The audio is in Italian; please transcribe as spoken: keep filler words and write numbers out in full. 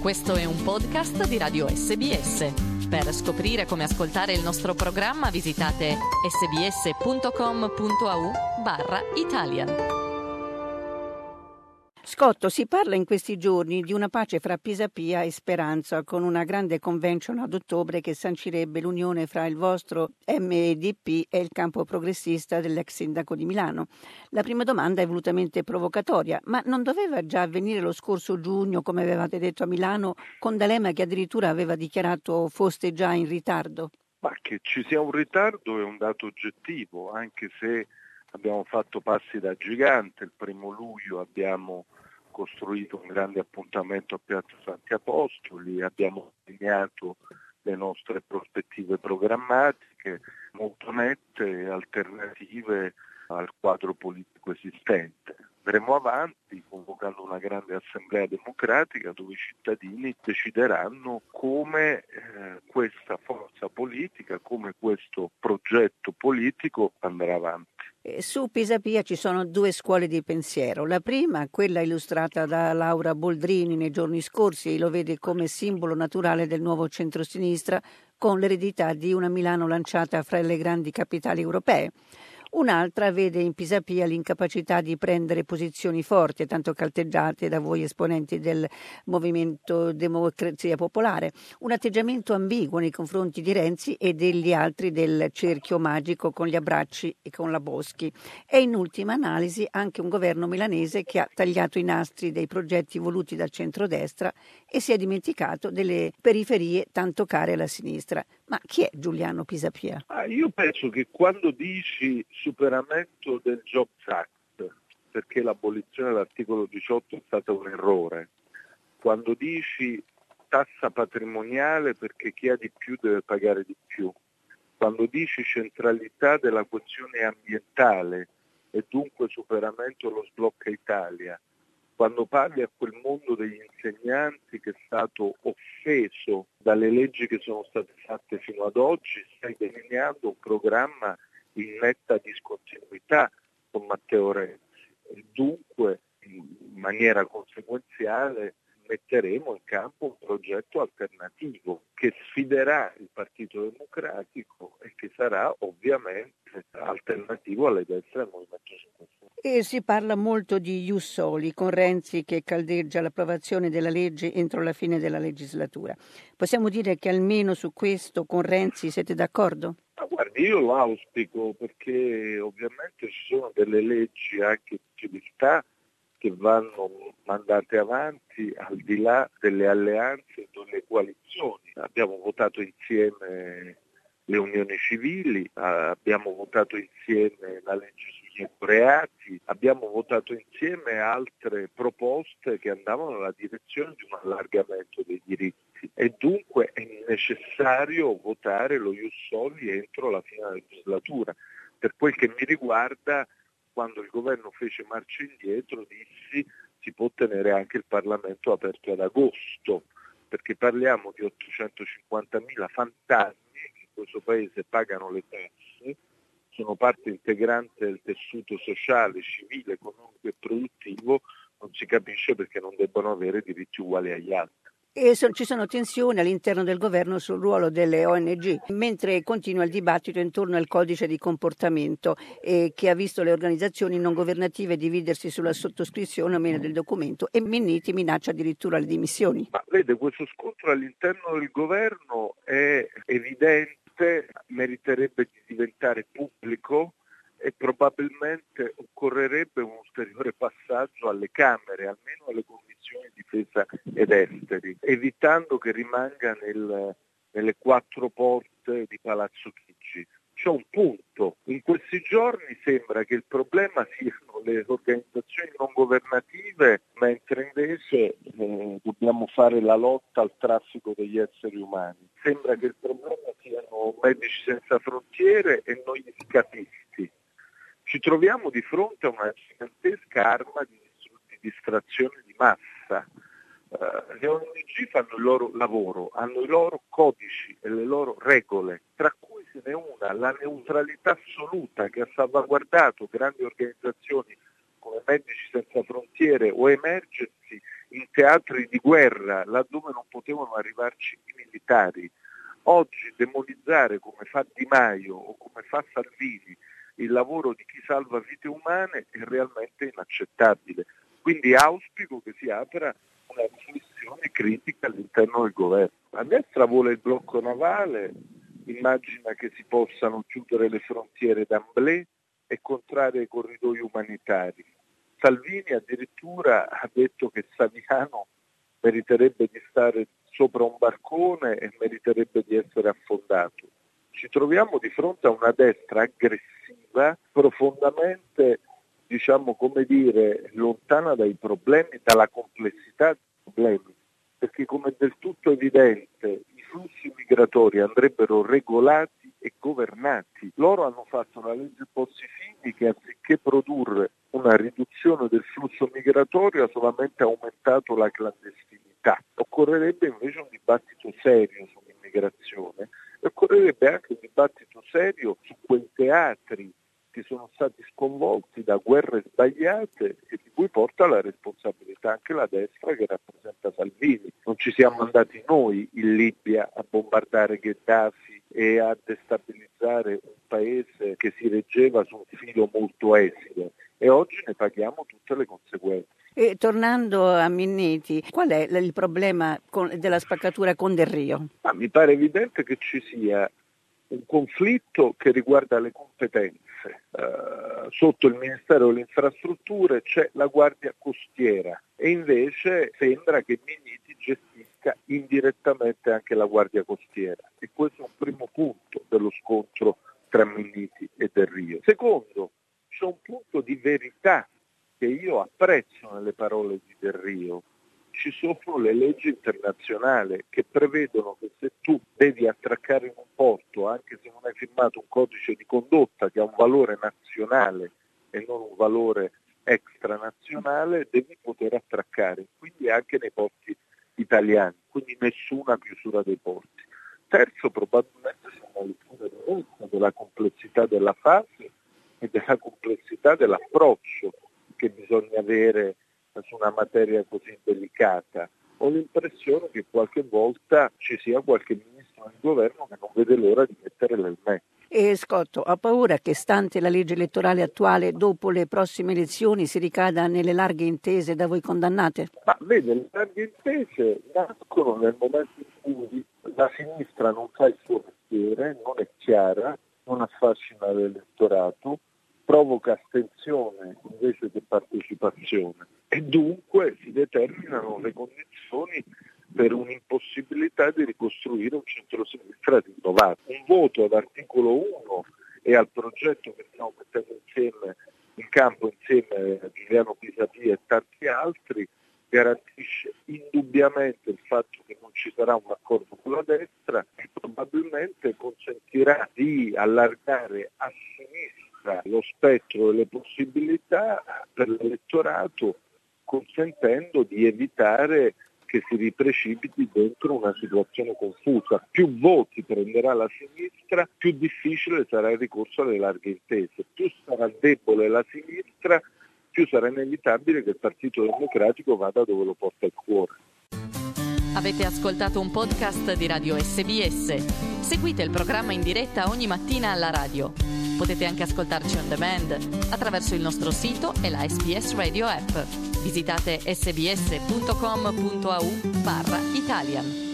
Questo è un podcast di Radio S B S. Per scoprire come ascoltare il nostro programma visitate sbs.com.au barra Italian. Scotto, si parla in questi giorni di una pace fra Pisapia e Speranza, con una grande convention ad ottobre che sancirebbe l'unione fra il vostro M D P e il campo progressista dell'ex sindaco di Milano. La prima domanda è volutamente provocatoria, ma non doveva già avvenire lo scorso giugno, come avevate detto a Milano, con D'Alema che addirittura aveva dichiarato foste già in ritardo? Ma che ci sia un ritardo è un dato oggettivo, anche se abbiamo fatto passi da gigante. Il primo luglio abbiamo costruito un grande appuntamento a Piazza Santi Apostoli, abbiamo segnato le nostre prospettive programmatiche molto nette e alternative al quadro politico esistente. Andremo avanti convocando una grande assemblea democratica dove i cittadini decideranno come eh, questa forza politica, come questo progetto politico andrà avanti. Su Pisapia ci sono due scuole di pensiero. La prima, quella illustrata da Laura Boldrini nei giorni scorsi, e lo vede come simbolo naturale del nuovo centrosinistra, con l'eredità di una Milano lanciata fra le grandi capitali europee. Un'altra vede in Pisapia l'incapacità di prendere posizioni forti, tanto calteggiate da voi esponenti del Movimento Democrazia Popolare, un atteggiamento ambiguo nei confronti di Renzi e degli altri del cerchio magico con gli abbracci e con la Boschi, e in ultima analisi anche un governo milanese che ha tagliato i nastri dei progetti voluti dal centrodestra e si è dimenticato delle periferie tanto care alla sinistra. Ma chi è Giuliano Pisapia? Ah, io penso che quando dici superamento del Jobs Act, perché l'abolizione dell'articolo diciotto è stata un errore, quando dici tassa patrimoniale perché chi ha di più deve pagare di più, quando dici centralità della questione ambientale e dunque superamento dello sblocca Italia, quando parli a quel mondo degli insegnanti che è stato offeso dalle leggi che sono state fatte fino ad oggi, stai delineando un programma in netta discontinuità con Matteo Renzi e dunque in maniera conseguenziale metteremo in campo un progetto alternativo che sfiderà il Partito Democratico e che sarà ovviamente alternativo alle destre al Movimento cinque Stelle. E si parla molto di ius soli, con Renzi che caldeggia l'approvazione della legge entro la fine della legislatura. Possiamo dire che almeno su questo con Renzi siete d'accordo? Ma guardi, io lo auspico perché ovviamente ci sono delle leggi anche di civiltà che vanno mandate avanti al di là delle alleanze e delle coalizioni. Abbiamo votato insieme le unioni civili, abbiamo votato insieme la legge sugli ecoreati, abbiamo votato insieme altre proposte che andavano nella direzione di un allargamento dei diritti e dunque è necessario votare lo ius soli entro la fine della legislatura. Per quel che mi riguarda, quando il governo fece marcia indietro dissi si può tenere anche il Parlamento aperto ad agosto, perché parliamo di ottocentocinquantamila fantasmi che in questo paese pagano le tasse, sono parte integrante del tessuto sociale, civile, economico e produttivo, non si capisce perché non debbano avere diritti uguali agli altri. E so, ci sono tensioni all'interno del governo sul ruolo delle O N G, mentre continua il dibattito intorno al codice di comportamento eh, che ha visto le organizzazioni non governative dividersi sulla sottoscrizione o meno del documento e Minniti minaccia addirittura le dimissioni. Ma vede, questo scontro all'interno del governo è evidente, meriterebbe di diventare pubblico e probabilmente occorrerebbe un ulteriore passaggio alle Camere, almeno alle commissioni difesa ed esteri, evitando che rimanga nel, nelle quattro porte di Palazzo Chigi. C'è un punto, in questi giorni sembra che il problema siano le organizzazioni non governative, mentre invece eh, dobbiamo fare la lotta al traffico degli esseri umani. Sembra che il problema siano Medici Senza Frontiere e noi gli scafisti. Ci troviamo di fronte a una gigantesca arma di, di distrazione di massa. Uh, le O N G fanno il loro lavoro, hanno i loro codici e le loro regole, tra cui se n'è una, la neutralità assoluta che ha salvaguardato grandi organizzazioni come Medici Senza Frontiere o Emergency in teatri di guerra, laddove non potevano arrivarci i militari. Oggi demonizzare, come fa Di Maio o come fa Salvini, il lavoro di chi salva vite umane è realmente inaccettabile. Quindi auspico che si apra una riflessione critica all'interno del governo. La destra vuole il blocco navale, immagina che si possano chiudere le frontiere d'emblée e contrarre i corridoi umanitari. Salvini addirittura ha detto che Saviano meriterebbe di stare sopra un barcone e meriterebbe di essere affondato. Ci troviamo di fronte a una destra aggressiva, profondamente, diciamo come dire, lontana dai problemi, dalla complessità dei problemi, perché come è del tutto evidente i flussi migratori andrebbero regolati e governati. Loro hanno fatto una legge Bossi-Fini che anziché produrre una riduzione del flusso migratorio ha solamente aumentato la clandestinità. Occorrerebbe invece un dibattito serio sull'immigrazione e occorrerebbe anche un dibattito serio su quei teatri che sono stati sconvolti da guerre sbagliate e di cui porta la responsabilità anche la destra che rappresenta Salvini. Non ci siamo andati noi in Libia a bombardare Gheddafi e a destabilizzare un paese che si reggeva su un filo molto esile e oggi ne paghiamo tutte le conseguenze. E tornando a Minniti, qual è il problema con, della spaccatura con Del Rio? Ma mi pare evidente che ci sia un conflitto che riguarda le competenze. Uh, sotto il Ministero delle Infrastrutture c'è la Guardia Costiera e invece sembra che Minniti gestisca indirettamente anche la Guardia Costiera e questo è un primo punto dello scontro tra Minniti e Del Rio. Secondo, c'è un punto di verità che io apprezzo nelle parole di Del Rio. Ci sono le leggi internazionali che prevedono che se tu devi attraccare in un porto, anche se non hai firmato un codice di condotta che ha un valore nazionale e non un valore extranazionale, devi poter attraccare, quindi anche nei porti italiani, quindi nessuna chiusura dei porti. Terzo, probabilmente c'è una lettura diversa della complessità della fase e della complessità dell'approccio che bisogna avere su una materia così delicata. Ho l'impressione che qualche volta ci sia qualche ministro del governo che non vede l'ora di mettere l'elmetto. E Scotto, ha paura che, stante la legge elettorale attuale, dopo le prossime elezioni si ricada nelle larghe intese da voi condannate? Ma vede, le larghe intese nascono nel momento in cui la sinistra non fa il suo mestiere, non è chiara, non affascina l'elettorato, provoca astensione invece che partecipazione e dunque si determinano le condizioni per un'impossibilità di ricostruire un centro-sinistra rinnovato. Un voto ad articolo uno e al progetto che stiamo mettendo insieme in campo insieme a Giuliano Pisapia e tanti altri garantisce indubbiamente il fatto che non ci sarà un accordo con la destra e probabilmente consentirà di allargare a sinistra lo spettro delle possibilità per l'elettorato, consentendo di evitare che si riprecipiti dentro una situazione confusa. Più voti prenderà la sinistra, più difficile sarà il ricorso alle larghe intese. Più sarà debole la sinistra, più sarà inevitabile che il Partito Democratico vada dove lo porta il cuore. Avete ascoltato un podcast di Radio S B S. Seguite il programma in diretta ogni mattina alla radio. Potete anche ascoltarci on demand attraverso il nostro sito e la S B S Radio app. Visitate sbs punto com punto a u barra Italian.